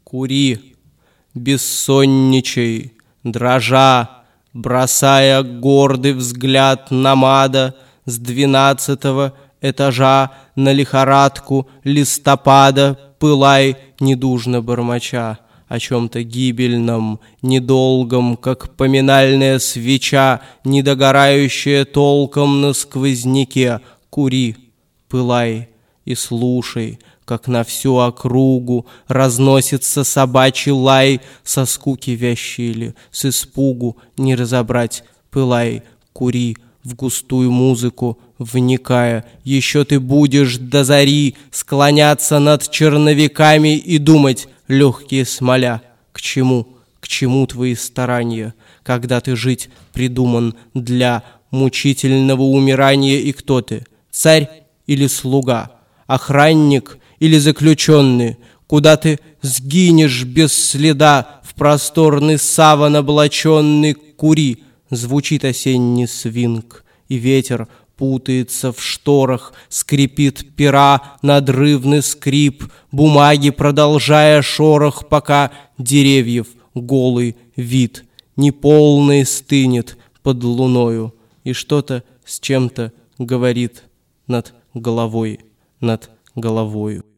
кури, бессонничай, дрожа, бросая гордый взгляд на мада с 12-го этажа на лихорадку листопада, пылай, недужно бормоча о чем-то гибельном, недолгом, как поминальная свеча, недогорающая толком на сквозняке. Кури, пылай и слушай, как на всю округу разносится собачий лай, со скуки вящей ли, с испугу не разобрать. Пылай, кури, в густую музыку вникая, еще ты будешь до зари склоняться над черновиками и думать, легкие смоля, к чему твои старания, когда ты жить придуман для мучительного умирания, и кто ты, царь или слуга, охранник или заключенный, куда ты сгинешь без следа в просторный саван облаченный. Кури, звучит осенний свинг, и ветер путается в шторах, скрипит пера надрывный скрип бумаги, продолжая шорох, пока деревьев голый вид неполный стынет под луною, и что-то с чем-то говорит над головой.